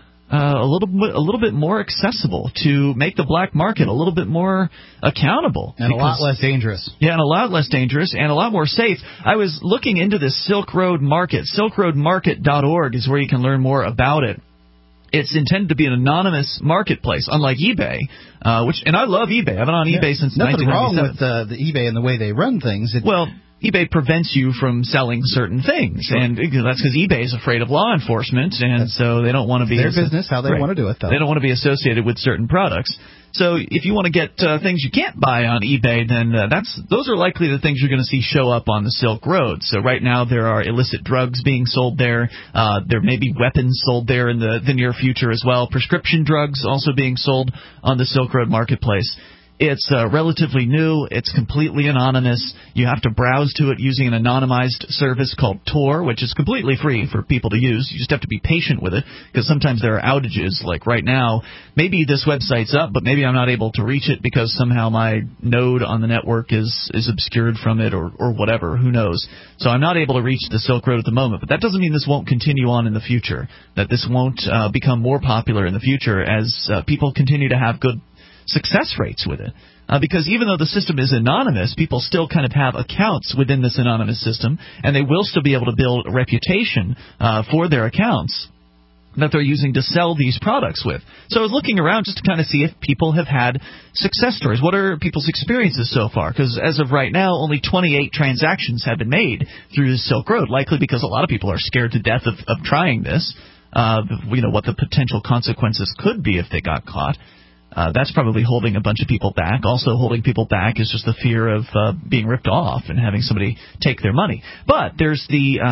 a little bit more accessible, to make the black market a little bit more accountable. And a lot less dangerous. Yeah, and a lot less dangerous and a lot more safe. I was looking into this Silk Road Market. SilkRoadMarket.org is where you can learn more about it. It's intended to be an anonymous marketplace, unlike eBay, and I love eBay. I've been on eBay since 1997. Nothing wrong with the eBay and the way they run things. Well, eBay prevents you from selling certain things, and that's because eBay is afraid of law enforcement, and so they don't want to be their business how they want to do it. Though they don't want to be associated with certain products. So if you want to get things you can't buy on eBay, then those are likely the things you're going to see show up on the Silk Road. So right now there are illicit drugs being sold there. There may be weapons sold there in the near future as well. Prescription drugs also being sold on the Silk Road Marketplace. It's relatively new. It's completely anonymous. You have to browse to it using an anonymized service called Tor, which is completely free for people to use. You just have to be patient with it because sometimes there are outages. Like right now, maybe this website's up, but maybe I'm not able to reach it because somehow my node on the network is obscured from it or whatever. Who knows? So I'm not able to reach the Silk Road at the moment. But that doesn't mean this won't continue on in the future, that this won't become more popular in the future as people continue to have good success rates with it. Because even though the system is anonymous, people still kind of have accounts within this anonymous system, and they will still be able to build a reputation for their accounts that they're using to sell these products with. So I was looking around just to kind of see if people have had success stories. What are people's experiences so far? Because as of right now, only 28 transactions have been made through the Silk Road, likely because a lot of people are scared to death of trying this, what the potential consequences could be if they got caught. That's probably holding a bunch of people back. Also holding people back is just the fear of being ripped off and having somebody take their money. But there's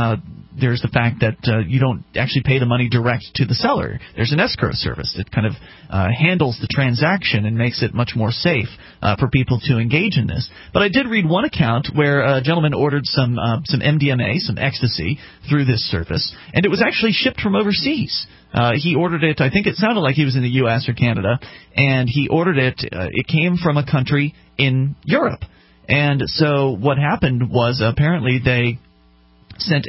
the fact that you don't actually pay the money direct to the seller. There's an escrow service that kind of handles the transaction and makes it much more safe for people to engage in this. But I did read one account where a gentleman ordered some MDMA, some ecstasy, through this service, and it was actually shipped from overseas. He ordered it, I think it sounded like he was in the U.S. or Canada, and he ordered it. It came from a country in Europe. And so what happened was apparently they sent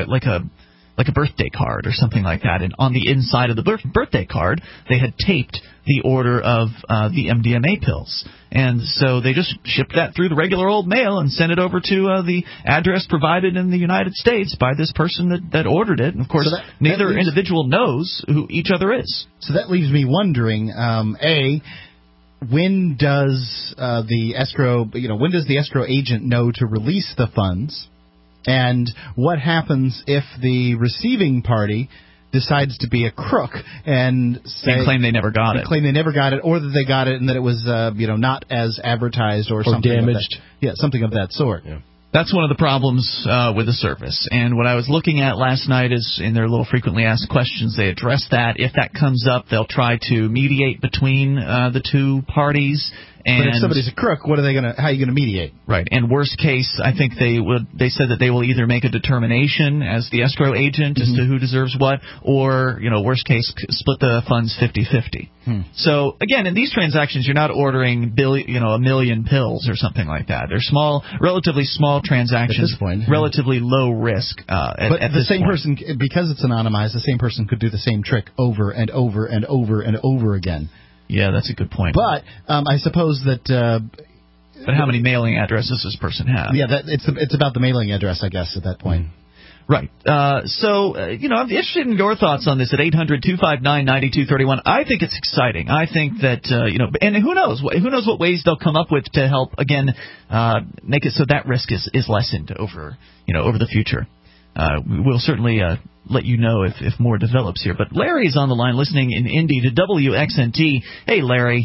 a birthday card or something like that, and on the inside of the birthday card they had taped the order of the MDMA pills. And so they just shipped that through the regular old mail and sent it over to the address provided in the United States by this person that ordered it. And of course, neither individual knows who each other is. So that leaves me wondering, when does the escrow agent know to release the funds? And what happens if the receiving party decides to be a crook and claim they never got it? Claim they never got it, or that they got it and that it was not as advertised or something damaged. Something of that sort. Yeah. That's one of the problems with the service. And what I was looking at last night is in their little frequently asked questions, they address that. If that comes up, they'll try to mediate between the two parties. And but if somebody's a crook, how are you going to mediate? Right. And worst case, I think they said that they will either make a determination as the escrow agent as to who deserves what, or, worst case, split the funds 50-50. So, again, in these transactions, you're not ordering a million pills or something like that. They're small, relatively small transactions, at this point, relatively low risk. But the same person, because it's anonymized, the same person could do the same trick over and over and over and over again. Yeah, that's a good point. But I suppose that. But how many mailing addresses does this person have? Yeah, it's about the mailing address, I guess, at that point. Right. So, I'm interested in your thoughts on this at 800-259-9231. I think it's exciting. I think that, and who knows what ways they'll come up with to help, again, make it so that risk is lessened over the future. We'll certainly let you know if more develops here. But Larry's on the line listening in Indy to WXNT. Hey, Larry.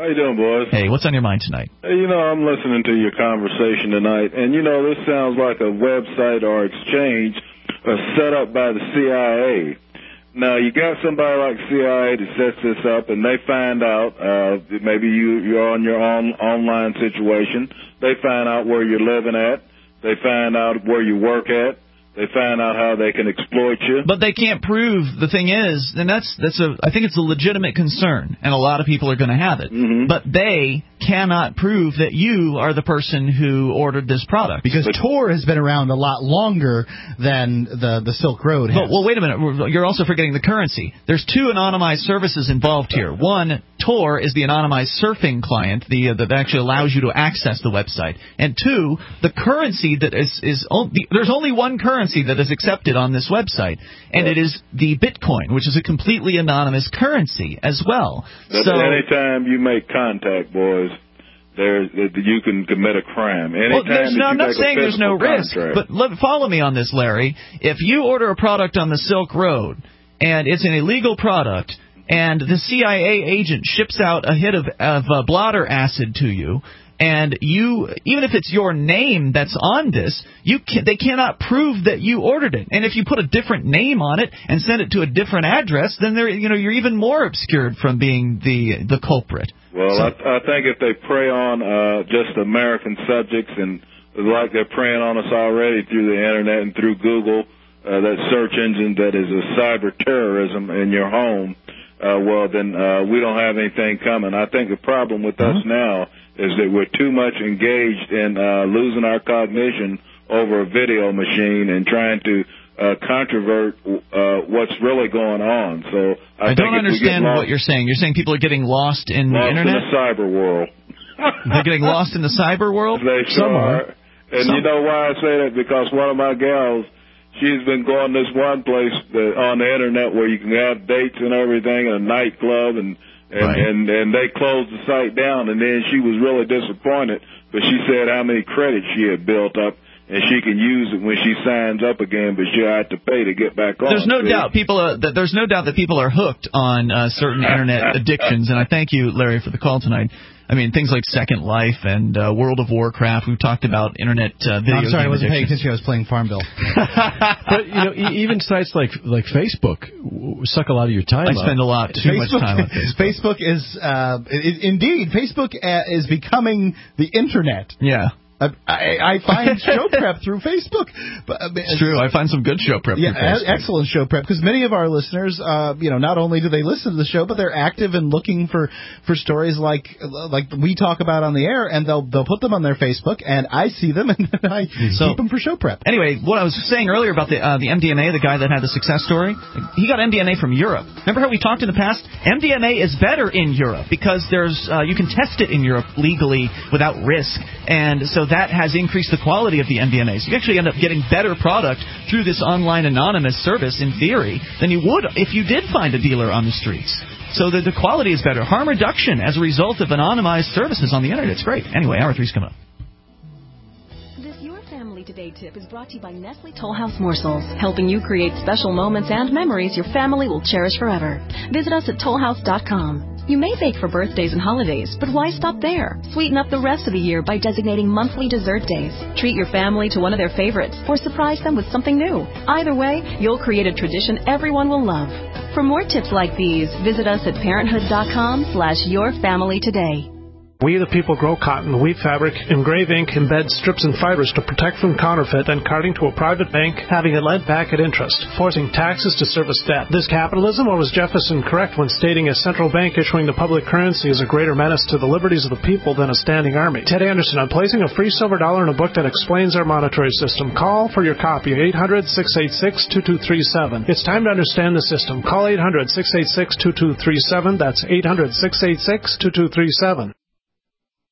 How you doing, boys? Hey, what's on your mind tonight? Hey, I'm listening to your conversation tonight, and, this sounds like a website or exchange set up by the CIA. Now, you got somebody like CIA that sets this up, and they find out, maybe you're on your own online situation. They find out where you're living at. They find out where you work at. They find out how they can exploit you. But they can't prove. The thing is, and I think it's a legitimate concern, and a lot of people are going to have it. Mm-hmm. But they cannot prove that you are the person who ordered this product. Because Tor has been around a lot longer than the Silk Road has. Well, wait a minute. You're also forgetting the currency. There's two anonymized services involved here. One, Tor is the anonymized surfing client that actually allows you to access the website. And two, the currency that there's only one currency that is accepted on this website, and it is the Bitcoin, which is a completely anonymous currency as well. So anytime you make contact, boys, you can commit a crime. I'm not saying there's no risk, but follow me on this, Larry. If you order a product on the Silk Road, and it's an illegal product, and the CIA agent ships out a hit of blotter acid to you, and even if it's your name that's on this, they cannot prove that you ordered it. And if you put a different name on it and send it to a different address, then you're even more obscured from being the culprit. Well, I think if they prey on just American subjects, and like they're preying on us already through the internet and through Google, that search engine that is a cyber terrorism in your home, then we don't have anything coming. I think the problem with us now is that we're too much engaged in losing our cognition over a video machine and trying to controvert what's really going on. So I don't understand what you're saying. You're saying people are getting lost in the internet? Lost in the cyber world. They're getting lost in the cyber world? They sure are. And you know why I say that? Because one of my gals, she's been going this one place on the internet where you can have dates and everything, a nightclub, and they closed the site down, and then she was really disappointed, but she said how many credits she had built up, and she can use it when she signs up again, but she'll have to pay to get back on. There's no doubt that people are hooked on certain internet addictions, and I thank you, Larry, for the call tonight. I mean, things like Second Life and World of Warcraft. We've talked about internet video. I'm sorry, I wasn't paying attention. I was playing Farmville. But even sites like Facebook suck a lot of your time. I spend too much time on Facebook. Facebook is indeed Facebook is becoming the internet. Yeah. I find show prep through Facebook. It's true. I find some good show prep through Facebook. Excellent show prep, because many of our listeners, not only do they listen to the show, but they're active and looking for stories like we talk about on the air, and they'll put them on their Facebook, and I see them, and I keep them for show prep. Anyway, what I was saying earlier about the MDMA, the guy that had the success story, he got MDMA from Europe. Remember how we talked in the past? MDMA is better in Europe because you can test it in Europe legally without risk, and so that has increased the quality of the MDMA. So you actually end up getting better product through this online anonymous service, in theory, than you would if you did find a dealer on the streets. So the quality is better. Harm reduction as a result of anonymized services on the internet. It's great. Anyway, hour 3's coming up. Today tip is brought to you by Nestle Toll House Morsels, helping you create special moments and memories your family will cherish forever. Visit us at tollhouse.com. You may bake for birthdays and holidays, but why stop there? Sweeten up the rest of the year by designating monthly dessert days. Treat your family to one of their favorites or surprise them with something new. Either way, you'll create a tradition everyone will love. For more tips like these, visit us at parenthood.com/yourfamilytoday. We the people grow cotton, weave fabric, engrave ink, embed strips and fibers to protect from counterfeit and carting to a private bank, having it lent back at interest, forcing taxes to service debt. This capitalism, or was Jefferson correct when stating a central bank issuing the public currency is a greater menace to the liberties of the people than a standing army? Ted Anderson, I'm placing a free silver dollar in a book that explains our monetary system. Call for your copy, 800-686-2237. It's time to understand the system. Call 800-686-2237. That's 800-686-2237.